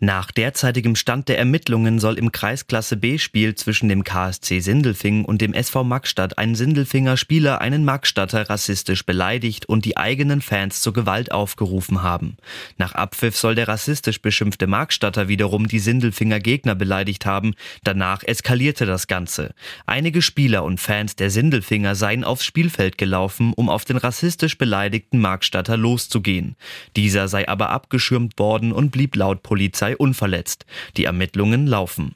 Nach derzeitigem Stand der Ermittlungen soll im Kreisklasse B-Spiel zwischen dem KSC Sindelfingen und dem SV Magstadt ein Sindelfinger Spieler einen Magstadter rassistisch beleidigt und die eigenen Fans zur Gewalt aufgerufen haben. Nach Abpfiff soll der rassistisch beschimpfte Magstadter wiederum die Sindelfinger Gegner beleidigt haben. Danach eskalierte das Ganze. Einige Spieler und Fans der Sindelfinger seien aufs Spielfeld gelaufen, um auf den rassistisch beleidigten Magstadter loszugehen. Dieser sei aber abgeschirmt worden und blieb laut Polizei unverletzt. Die Ermittlungen laufen.